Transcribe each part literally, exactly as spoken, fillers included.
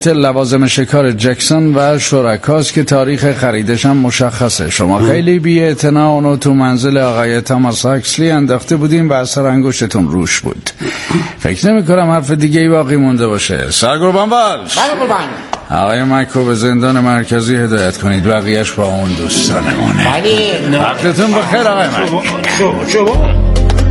لوازم شکار جکسون و شرکاست که تاریخ خریدش هم مشخصه. شما خیلی بی‌اعتنا اونو تو منزل آقای تاماس هاکسلی انداخته بودیم و اثر انگشتتون روش بود. فکر نمی کنم حرف دیگه ای باقی مونده باشه. سرگربان باش. سرگربان. آقای مکو به زندان مرکزی هدایت کنید، بقیهش با اون دوستانمونه. بله. وقتتون بخیر آقای مکو. شما شما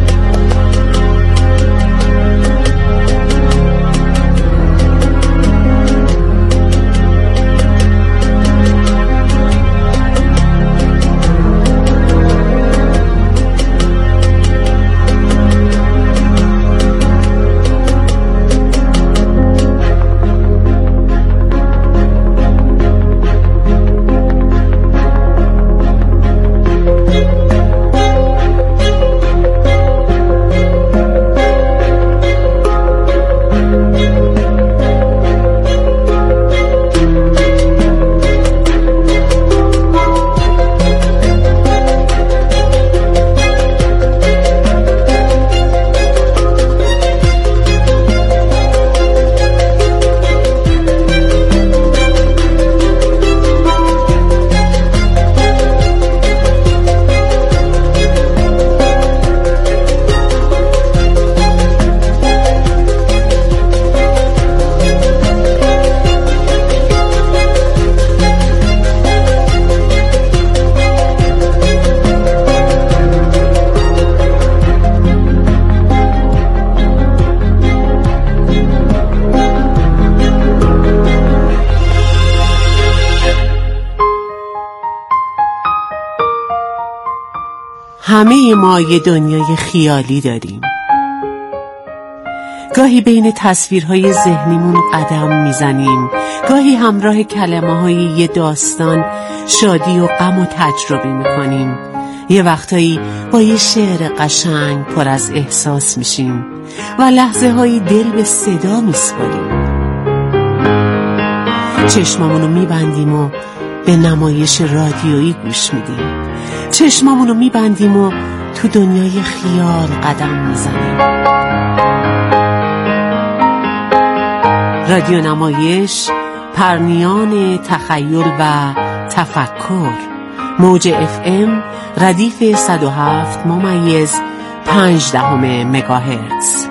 همه ما یه دنیای خیالی داریم. گاهی بین تصویرهای ذهنیمون قدم میزنیم، گاهی همراه کلمه‌های یه داستان شادی و غم و تجربه میکنیم. یه وقتایی با یه شعر قشنگ پر از احساس میشیم و لحظه های دل به صدا میسپاریم. چشمامونو میبندیم و به نمایش رادیویی گوش میدیم. چشمامونو میبندیم و تو دنیای خیال قدم میزنیم. رادیو نمایش، پرنیان تخیل و تفکر. موج اف ام ردیف صد و هفت ممیز پنج دهم مگاهرتز.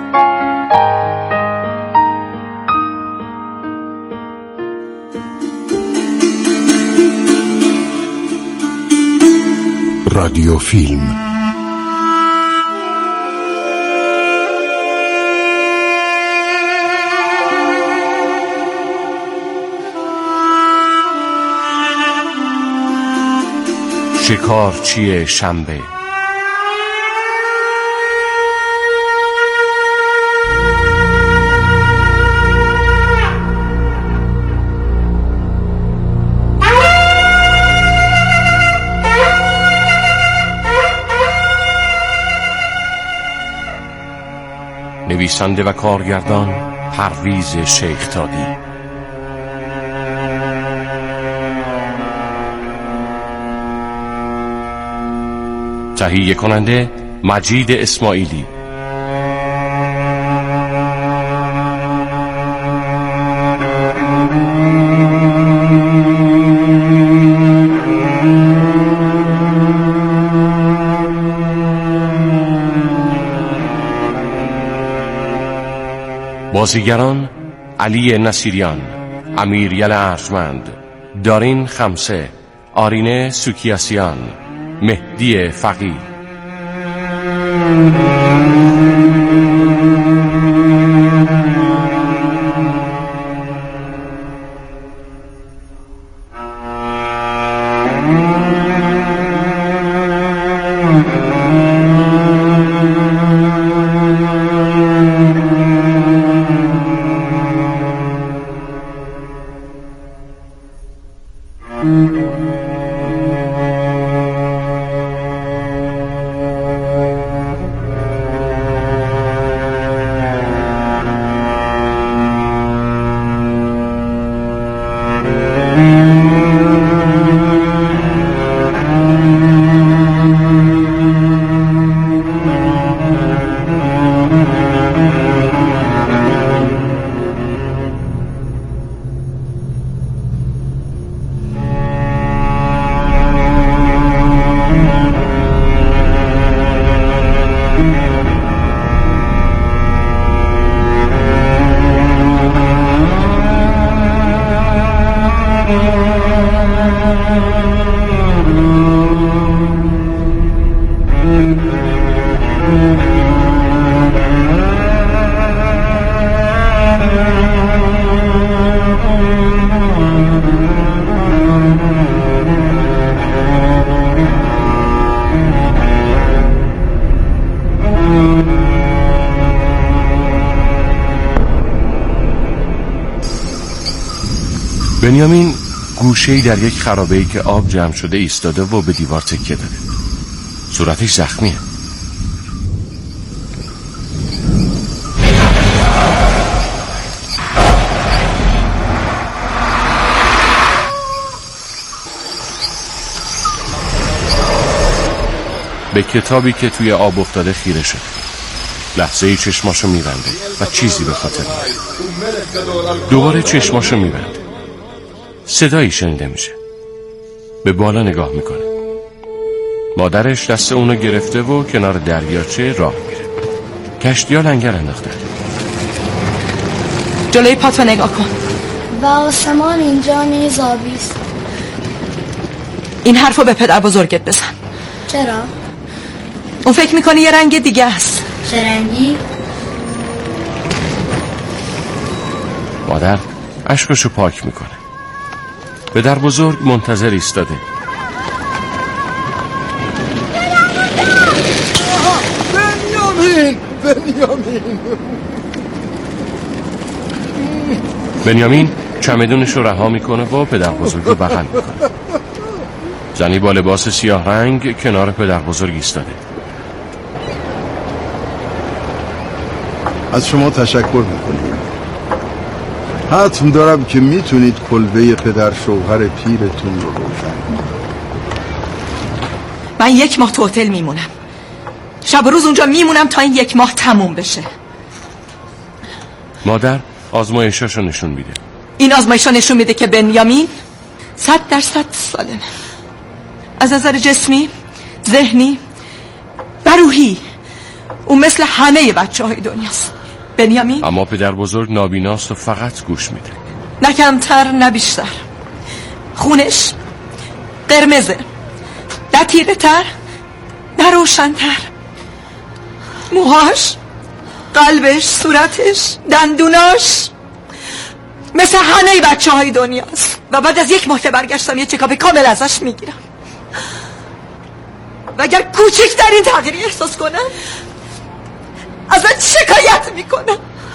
رادیو فیلم. شکارچی شنبه. نویسنده و کارگردان پرویز شیختادی. تهیه کننده مجید اسماعیلی. بازیگران: علی نصیریان، امیریل ارجمند، دارین خمسه، آرینه سوکیاسیان، مهدی فقیه. بنیامین گوشه‌ای در یک خرابه‌ای که آب جمع شده ایستاده و به دیوار تکیه داده. صورتش زخمیه. به کتابی که توی آب افتاده خیره شده. لحظه ای چشماشو میبنده و چیزی به خاطر میاد. دوباره چشماشو میبنده. صدایی شنیده میشه. به بالا نگاه میکنه. مادرش دست اونو گرفته و کنار دریاچه راه میره. کشتی‌ها لنگر انداختن. جلوی پاتو نگاه کن. و آسمان اینجا نیز آبیست. این حرفو به پدر بزرگت بزن. چرا؟ اون فکر میکنه یه رنگ دیگه است. چه رنگی؟ مادر اشکشو پاک میکنه. پدر بزرگ منتظر ایستاده. بنیامین بنیامین بنیامین چمدونش رو رها میکنه و پدر بزرگ رو بغل میکنه. زنی با لباس سیاه رنگ کنار پدر بزرگ ایستاده. از شما تشکر میکنیم. حتم دارم که میتونید کلبه پدر شوهر پیرتون رو روشن کنید. من یک ماه تو هتل میمونم. شب و روز اونجا میمونم تا این یک ماه تموم بشه. مادر آزمایشاشو نشون میده. این آزمایشا نشون میده که بنیامین صد درصد سالمه. از نظر جسمی، ذهنی و روحی اون مثل همه بچه های دنیاست. بنیامین اما پدر بزرگ نابیناست و فقط گوش میده. نه کمتر نه بیشتر. خونش قرمزه، نه تیره تر نه روشن تر. موهاش، قلبش، صورتش، دندوناش مثل همه بچه های دنیاست. و بعد از یک ماه که برگشتم یه چکاپ کامل ازش میگیرم و اگر کوچکترین تغییری احساس کنم ازش شکایت میکنم.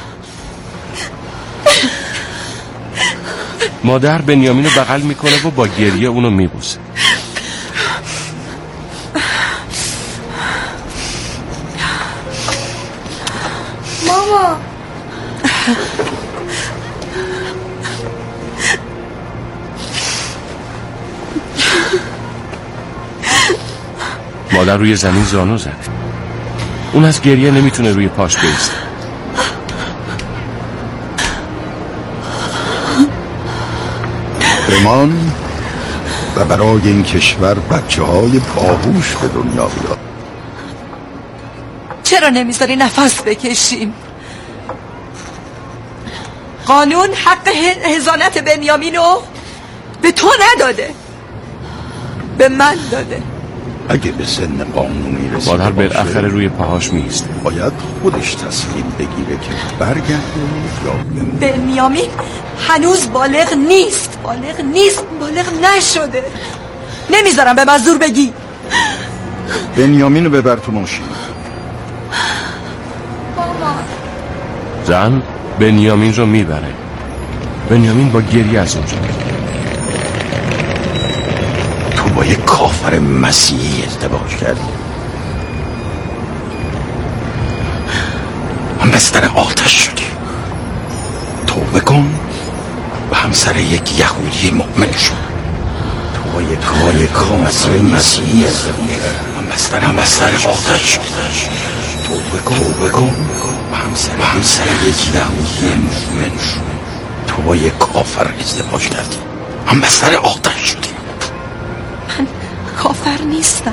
مادر بنیامین رو بغل میکنه و با گریه اونو میبوسه. ماما مادر روی زمین زانو زده. اون از گریه نمیتونه روی پاش بایسته. بمان و برای این کشور بچه های باهوش به دنیا بیاد. چرا نمیذاری نفس بکشیم؟ قانون حق حضانت بنیامینو به تو نداده، به من داده. اگه به سن قانونی رسیده مادر باشه بالاخره روی پاهاش میایسته. باید خودش تصمیم بگیره که برگرده یا بمونه. بنیامین هنوز بالغ نیست. بالغ نیست بالغ نشده. نمیذارم به من زور بگی. بنیامین رو ببر تو ماشین. ماما زن بنیامین رو میبره. بنیامین با گریه از اونجا میره. تو با یک کافر مسیحی ازدواج کردی. هم بستر آتش شدی. توبه کن و همسر یک یهودی مؤمن شد. تو با یک کافر مسیحی ازدواج کردی. هم بستر هم بستر آتش شدی. توبه کن توبه کن و همسر همسر یک یهودی مؤمن شد. تو با یک کافر ازدواج کردی. هم بستر آتش شدی. من کافر نیستم.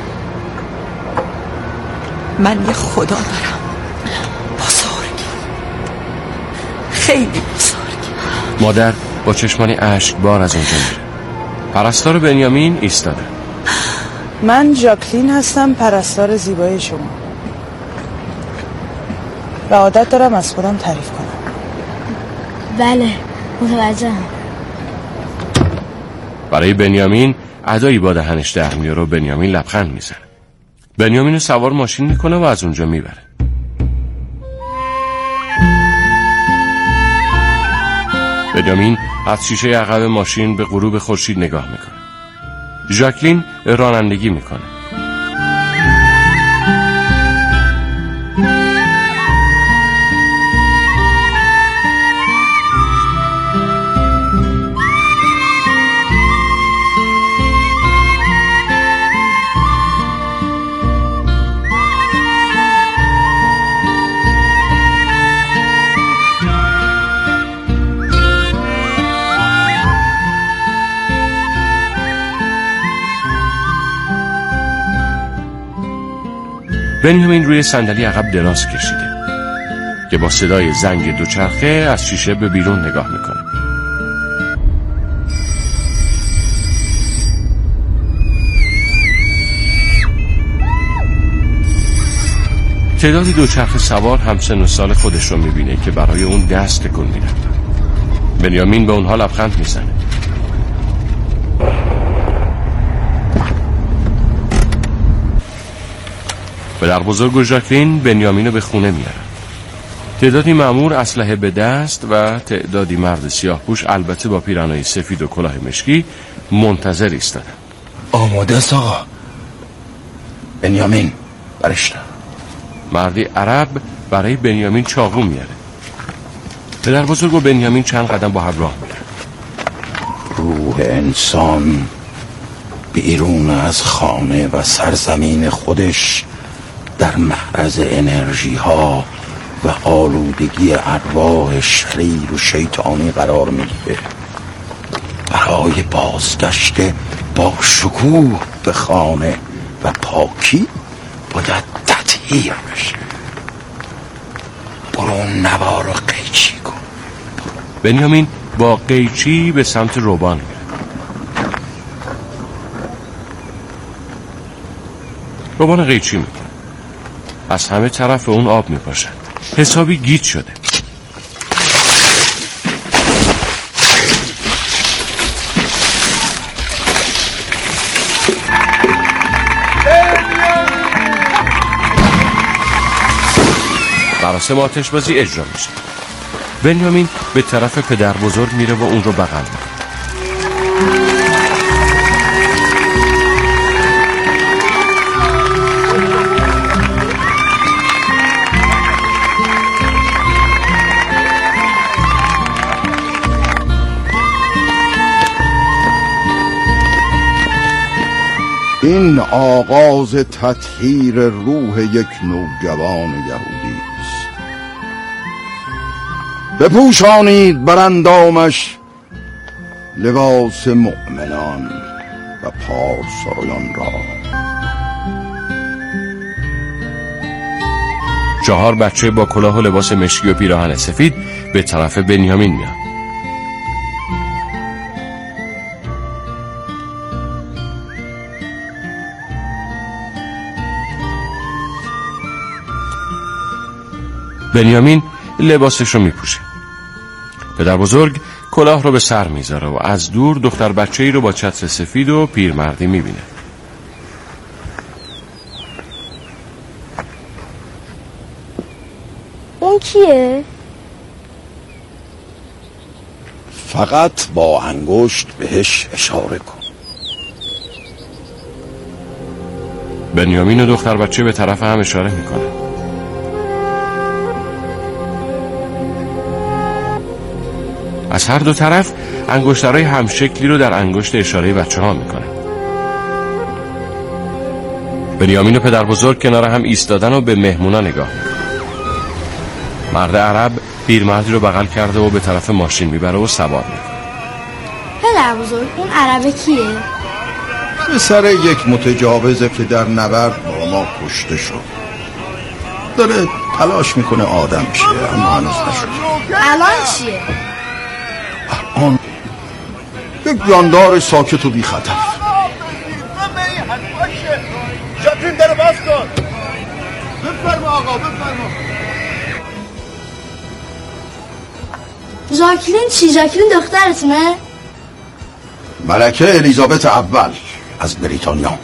من یه خدا دارم بزرگ، خیلی بزرگ. مادر با چشمانی اشکبار از اونجا میره. پرستار بنیامین ایستاده. من ژاکلین هستم، پرستار زیبای شما. و عادت دارم از خودم تعریف کنم. بله متوجهم. برای بنیامین ادایی با دهنش در میاره و بنیامین لبخند میزنه. بنیامین رو سوار ماشین میکنه و از اونجا میبره. بنیامین از شیشه عقب ماشین به غروب خورشید نگاه میکنه. ژاکلین رانندگی میکنه. بنیامین روی صندلی عقب دراز کشیده که با صدای زنگ دوچرخه از شیشه به بیرون نگاه میکنه. تعدادی دوچرخه سوار همسن و سال خودش رو میبینه که برای اون دست تکون میدن. بنیامین به اونها لبخند میزنه. پدر بزرگ و ژاکلین بنیامین رو به خونه میارن. تعدادی مأمور اسلحه به دست و تعدادی مرد سیاه‌پوش البته با پیراهنای سفید و کلاه مشکی منتظر ایستادن. آماده است آقا. بنیامین برش نه. مردی عرب برای بنیامین چاقو میاره. پدر بزرگ و بنیامین چند قدم با هم راه میرن. روح انسان بیرون از خانه و سرزمین خودش در معرض انرژی ها و آلودگی ارواح شریر و شیطانی قرار میگیره. برای بازگشت با شکوه به خانه و پاکی باید تطهیر بشه. برو نوار و قیچی کن. بنیامین با قیچی به سمت روبان میره. روبان قیچی میکنه. از همه طرف اون آب میپاشن. حسابی گیج شده. مراسم آتشبازی اجرا میشه. بنیامین به طرف پدر بزرگ میره و اون رو بغل میکنه. این آغاز تطهیر روح یک نوجوان یهودی است. بپوشانید بر اندامش لباس مؤمنان و پارسایان را. چهار بچه با کلاه و لباس مشکی و پیراهن سفید به طرف بنیامین میاد. بنیامین لباسش رو میپوشه. پدر بزرگ کلاه رو به سر میذاره و از دور دختر بچه‌ای رو با چتر سفید و پیرمردی میبینه. اون کیه؟ فقط با انگشت بهش اشاره کن. بنیامین و دختر بچه به طرف هم اشاره میکنه. از هر دو طرف انگشترهای همشکلی رو در انگشت اشاره بچه ها میکنن. بنیامین و پدر بزرگ کنار هم ایستادن و به مهمونا نگاه میکنن. مرد عرب پیرمردی رو بغل کرده و به طرف ماشین میبره و سوار میکنه. پدر بزرگ اون عربه کیه؟ پسر یک متجاوزه که در نبرد با ما کشته شد. داره تلاش میکنه آدم شه اما هنوز نشد. الان چیه؟ آن یک جاندار ساکت و بی خطر. ژاکلین در باز کن. بفرما آقا بفرما. ژاکلین چی؟ ژاکلین دخترتونه؟ ملکه الیزابت اول از بریتانیا.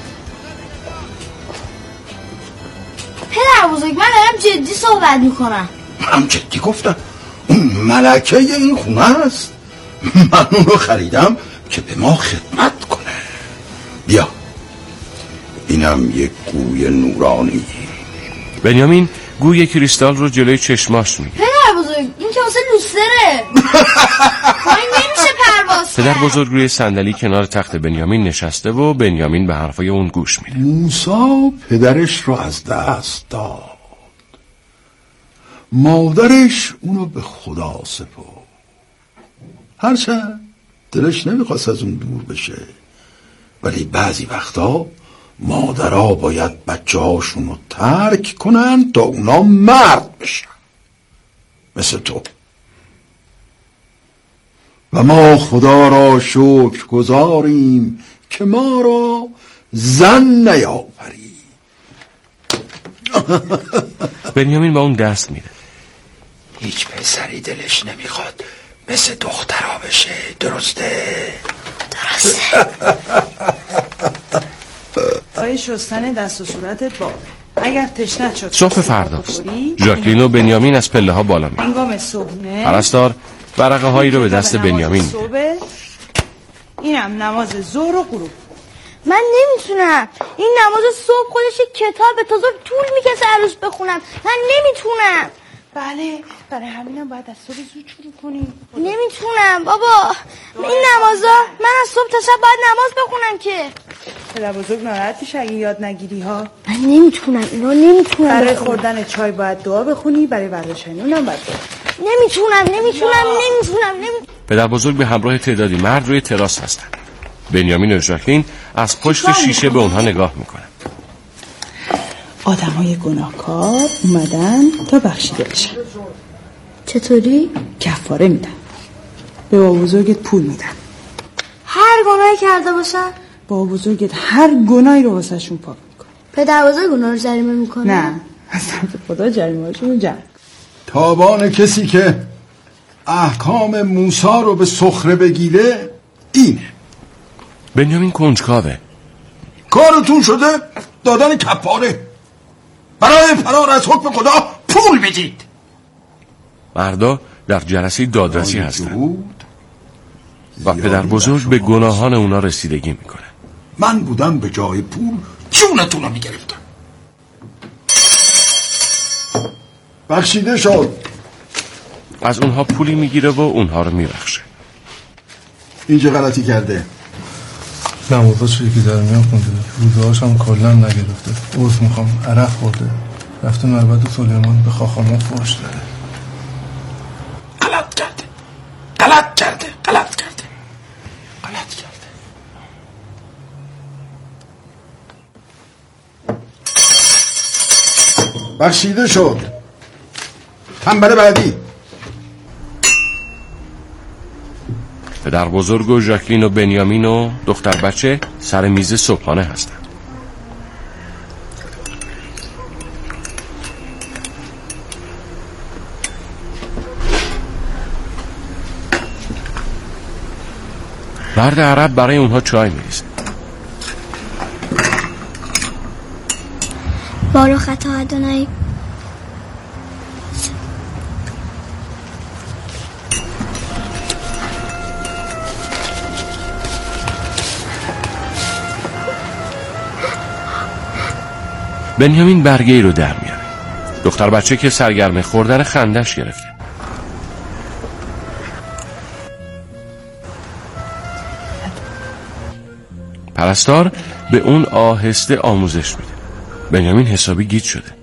پدر بزرگ من دارم جدی صحبت میکنم. من جدی گفتم. اون ملکه این خونه است. من اونو خریدم که به ما خدمت کنه. بیا اینم یک گوی نورانی. بنیامین گوی کریستال رو جلوی چشماش میگه. پدر بزرگ این که واسه لوستره. پایین نمیشه پرواز کرد. پدر بزرگ روی صندلی کنار تخت بنیامین نشسته و بنیامین به حرفای اون گوش میده. موسی پدرش رو از دست داد، مادرش اونو به خدا سپرد. هرچند دلش نمیخواست از اون دور بشه، ولی بعضی وقتا مادرها باید بچه هاشون رو ترک کنن تا اونا مرد بشن، مثل تو. و ما خدا را شکر گزاریم که ما را زن نیافرید. بنیامین با اون دست میده. هیچ پسری دلش نمیخواد مثل دخترها بشه، درسته؟ درسته. آیا شستن دست و صورتت با اگر تشنت شد صبح فرداست. ژاکلین و بنیامین از پله ها بالا میرن. هنگام صبحونه پرستار ورقه هایی رو به دست بنیامین میده. اینم نماز ظهر و غروب. من نمیتونم این نماز صبح خودش کتاب تازه طول میکشه عروس بخونم. من نمیتونم. بله برای همینم باید از صبح زود شروع کنیم. نمیتونم بابا. این نمازا من از صبح تا شب باید نماز بخونم که. پدر بزرگ ناراحت میشه اگه یاد نگیری ها. من نمیتونم اینا نمیتونم. برای خوردن چای باید دعا بخونی، برای برداشتن اونم باید دعا. نمیتونم نمیتونم نمیتونم نمیتونم. پدر بزرگ به همراه تعدادی مرد روی تراس هستن. بنیامین و ژاکلین از پشت شیشه به اونها نگاه میکنن. آدم های گناهکار اومدن تا بخشیده بشن. چطوری؟ کفاره میدن، به بابا بزرگت پول میدن. هر گناهی کرده باشن بابا بزرگت هر گناهی رو واسه شون پاک میکنه. پدر بزرگ گناه رو جریمه میکنه؟ نه از طرف خدا جریمه هاشون جمع. تابان کسی که احکام موسی رو به سخره بگیره اینه. بنیامین کنجکاوه. کارتون شده دادن کفاره. برای فرار از حکم خدا پول بدید. مردا در جلسه دادرسی هستن و پدر بزرگ به گناهان اونا رسیدگی میکنه. من بودم به جای پول جونتون رو میگرفتم. بخشیده شد. از اونها پولی میگیره و اونها رو میبخشه. این چه غلطی کرده؟ نمازاش یکی در میان خونده، روزهاش هم کلن نگرفته. عوض میخوام، عرق خورده، رفته معبد سلیمان به خاخاما فحش داده. غلط کرده غلط کرده غلط کرده غلط کرده. بخشیده شد. تنبل بعدی. پدر بزرگ و ژاکلین و بنیامین و دختر بچه سر میز صبحانه هستن. مرد عرب برای اونها چای میریزه. بارو خطا ادونایی. بنیامین برگه ای رو در میاره. دختر بچه که سرگرم خوردن خندش گرفته. پرستار به اون آهسته آموزش میده. بنیامین حسابی گیج شده.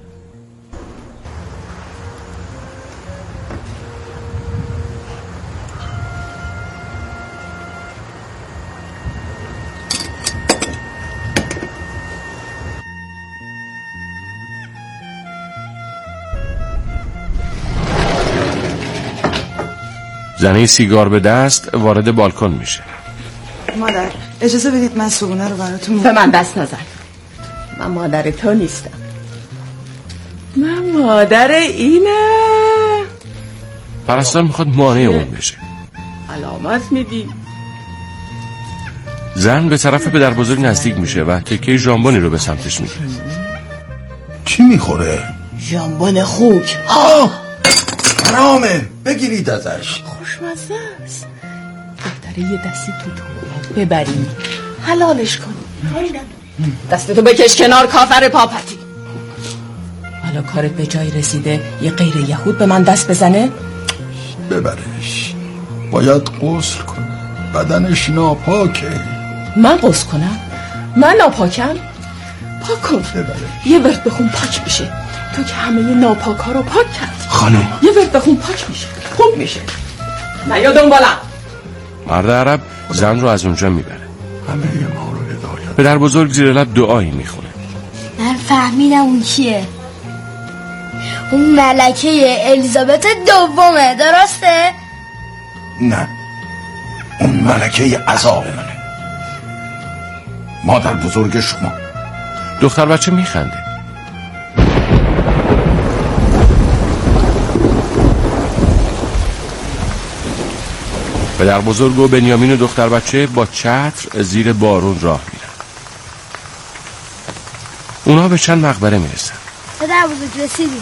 زنه سیگار به دست وارد بالکن میشه. مادر اجازه بدید من صبحونه رو براتون. به من دست نزن. من مادر تو نیستم. من مادر اینه. پرستار میخواد مانع اون بشه. علامت میدی. زن به طرف پدر بزرگ نزدیک میشه و تکه ژامبونی رو به سمتش میگیره. چی میخوره؟ ژامبون خوک. آه حرامه، بگیرید ازش. خوشمزه است. یه دستی تو تو ببری حلالش کنی. دستتو بکش کنار کافر پاپتی. حالا کارت به جای رسیده یه غیر یهود به من دست بزنه؟ ببرش، باید غسل کنه، بدنش ناپاکه. من غسل کنم؟ من ناپاکم؟ پاک کن. ببرش. یه ورد بخون پاک میشه. تو که همه ناپاک ها رو پاک کردی. خانم یه ورد بخون پاک میشه، خوب میشه. نیا دنبالم. مرد عرب زن رو از اونجا میبره. همه ما رو هدایت. پدر بزرگ زیر لب دعایی میخونه. من فهمیدم اون کیه. اون ملکه الیزابت دومه، درسته؟ نه، اون ملکه عذاب منه، مادر بزرگ شما. دختر بچه میخنده. پدر بزرگ و بنیامین و دختر بچه با چتر زیر بارون راه میرن. اونا به چند مقبره میرسن. پدر بزرگ رسیدی.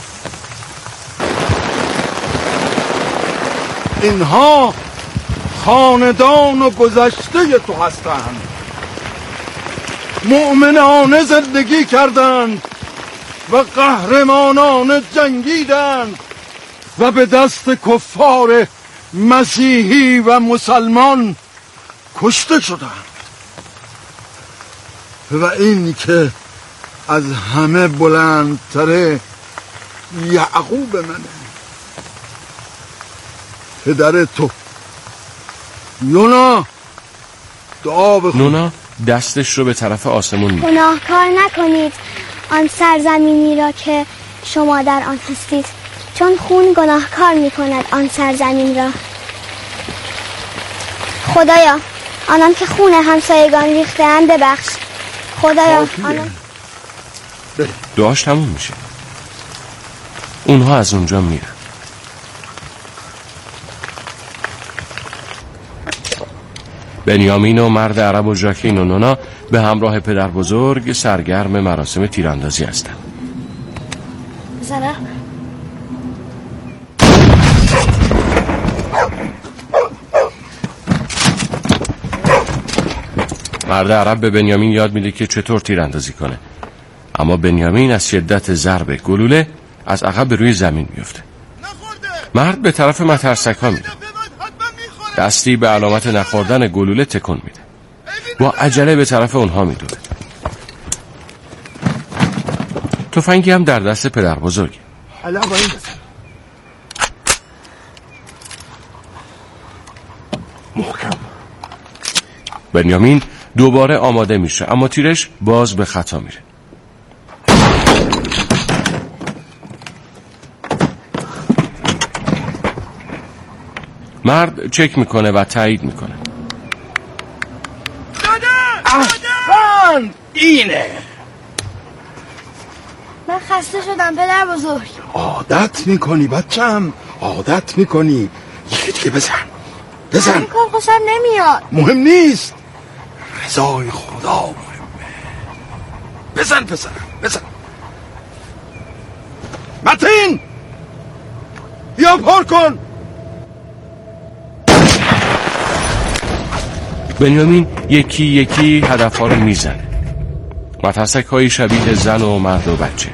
اینها خاندان و گذشته تو هستند. مؤمنانه زندگی کردند و قهرمانانه جنگیدند و به دست کفار مسیحی و مسلمان کشته شدند. و این که از همه بلندتره یعقوب منه، پدر تو. یونا دعا بخون. نونا دستش رو به طرف آسمون می‌بره. گناهکار نکنید آن سرزمینی را که شما در آن هستید، چون خون گناهکار می‌کند آن سرزمین را. خدایا آنان که خون همسایگان ریخته‌اند ببخش. خدایا آنان دعاش تموم میشه. اونها از اونجا میرن. بنیامین و مرد عرب و ژاکلین و نونا به همراه پدر بزرگ سرگرم مراسم تیراندازی هستند. زنه مرد عرب به بنیامین یاد میده که چطور تیراندازی کنه، اما بنیامین از شدت ضرب گلوله از عقب به روی زمین میفته. مرد به طرف مترسک ها میره. دستی به علامت نخوردن گلوله تکون میده. با عجله به طرف اونها میدوه. تفنگی هم در دست پدر بزرگه. حالا با این بزن. محکم. بنیامین دوباره آماده میشه، اما تیرش باز به خطا میره. مرد چک میکنه و تایید میکنه. احسن، اینه. من خسته شدم پدر بزرگ. عادت میکنی بچم، عادت میکنی. یکی دیگه بزن بزن. این کار خوشم نمیاد. مهم نیست، رضای خدا مهمه. بزن پسرم بزن. متین بیا پر کن. بنیامین یکی یکی هدفها رو میزنه. مترسک های شبیه زن و مرد و بچه.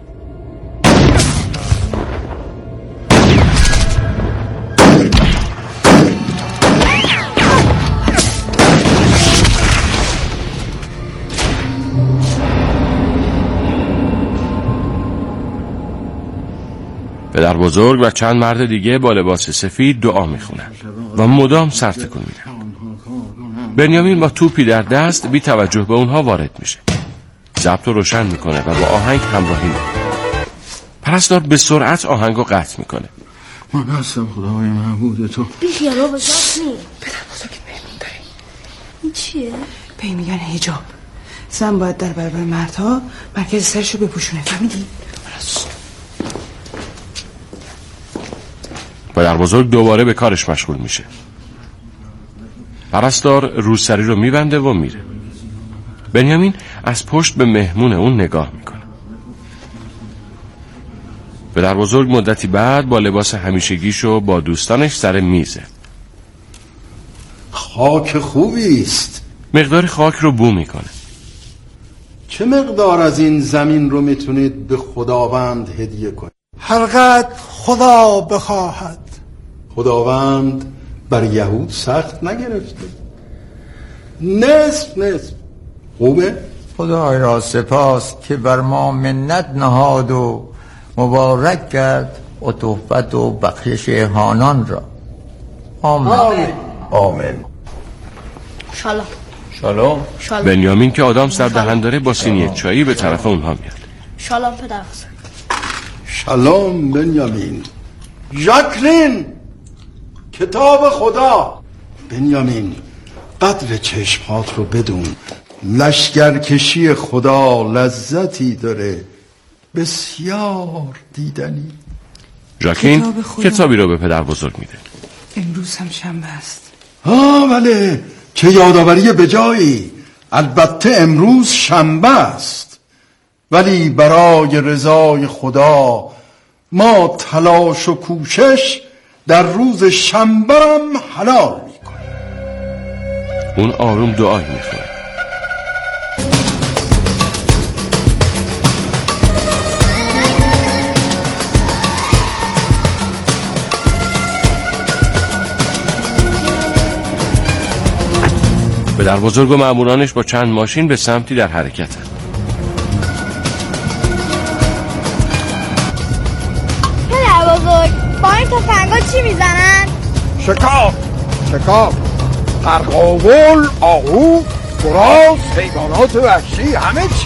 پدر بزرگ و چند مرد دیگه با لباس سفید دعا میخونن و مدام سر تکون میدن. بنیامین با توپی در دست بی توجه به اونها وارد میشه. ضبط رو روشن میکنه و با آهنگ همراهی میکنه. پرستار به سرعت آهنگو قطع میکنه. من هستم خدای معبود تو. بیخیال بابا جاسمی. پدر بزرگ پیمون داری. این چیه؟ پی میگن حجاب. زن باید در برابر مردها مرکز سرشو بپوشونه، فهمیدی؟ پدر بزرگ دوباره به کارش مشغول میشه. پرستار روسری رو میبنده و میره. بنیامین از پشت به مهمون اون نگاه میکنه. پدر بزرگ مدتی بعد با لباس همیشگیشو با دوستانش سر میزه. خاک خوبی است. مقدار خاک رو بو میکنه. چه مقدار از این زمین رو میتونید به خداوند هدیه کنید؟ هر قدر خدا بخواهد. خداوند بر یهود سخت نگرفته. نصف نصف خوبه؟ خدای را سپاس که بر ما منت نهاد و مبارک کرد و تحفت و بخشش هانان را. آمین آمین, آمین. شالوم شالوم. شالوم. بنیامین که آدم سر دهن داره با سینی چایی به طرف اونها میاد. شالوم پدر بزرگ. شالوم بنیامین. ژاکلین کتاب خدا. بنیامین قدر چشمات رو بدون. لشگرکشی خدا لذتی داره بسیار دیدنی. ژاکلین کتابی رو به پدر بزرگ میده. امروز هم شنبه است. آه بله، چه یادآوری بجایی. البته امروز شنبه است، ولی برای رضای خدا ما تلاش و کوشش در روز شنبه هم حلال میکنیم. اون آروم دعایی میخونه. پدر بزرگ و مامورانش با چند ماشین به سمتی در حرکتن. پدر بزرگ با این تفنگا چی میزنن؟ شکار شکار قرقاول، آهو، گراز، حیوانات وحشی، همه چی.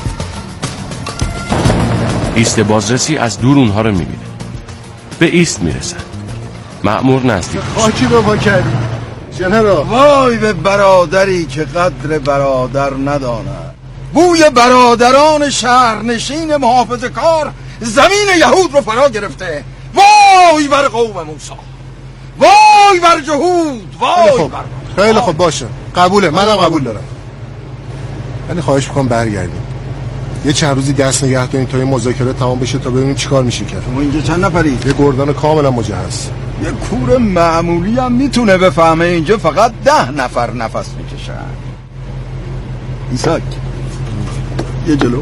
ایست بازرسی از دور اونها رو میبینه. به ایست میرسن. مأمور نزدیک خاکی به ما کردی جنرال. وای به برادری که قدر برادر نداند. بوی برادران شهرنشین محافظه کار زمین یهود رو فرا گرفته. وای بر قوم موسی، وای بر جهود، وای خیلی خوب. بر خیلی خوب باشه، قبوله، منم قبول دارم. ولی خواهش میکنم برگردیم یه چند روزی دست نگه دارین تا این مذاکره تمام بشه تا ببینیم چیکار میشه کرد. شما اینجا چند نفرید؟ یه گردان کاملا مجهز. یه کور معمولی هم میتونه بفهمه اینجا فقط ده نفر نفس میکشن. ایساک یه جلو.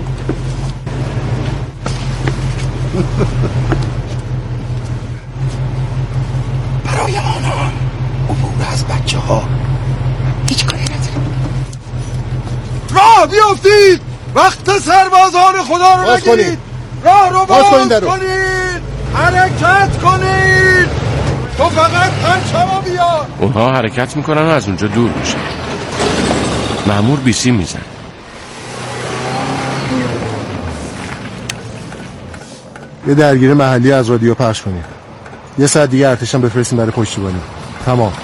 برای آنان عبور از بچه ها هیچ کاری نداریم. راه بیافتید، وقت سربازان خدا رو نگیرید. راه رو باز کنید، حرکت کنید. تو فقط پنچمو بیار. اونها حرکت میکنن و از اونجا دور میشن. مأمور بیسی میزن. یه درگیر محلی از رادیو پخش کنید. یه ساعت دیگه ارتشم بفرستیم برای پشتیبانی. تمام.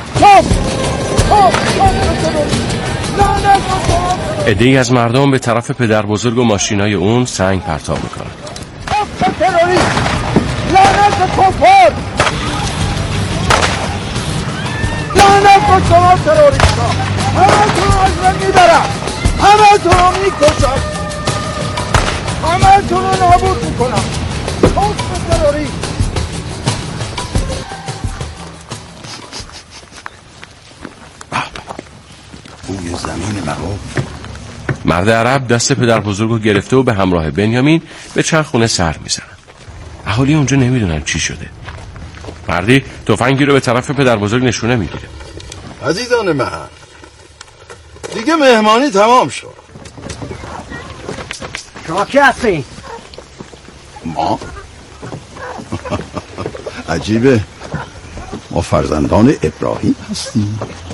عده‌ای از مردم به طرف پدر بزرگ و ماشینای اون سنگ پرتاب میکنن. لعنت کفار، لعنت با شما تروریستا. همه تو رو از من میبرم، همه تو رو میکشم، همه تو رو نابود میکنم. کفر تروریست. بوی زمین مرو. مرد عرب دست پدر بزرگ رو گرفته و به همراه بنیامین به چند خونه سر میزنن. اهالی اونجا نمیدونن چی شده. مردی تفنگی رو به طرف پدر بزرگ نشونه میگیره. عزیزان من، دیگه مهمانی تمام شد. شما کی هستی؟ ما؟ عجیبه، ما فرزندان ابراهیم هستیم.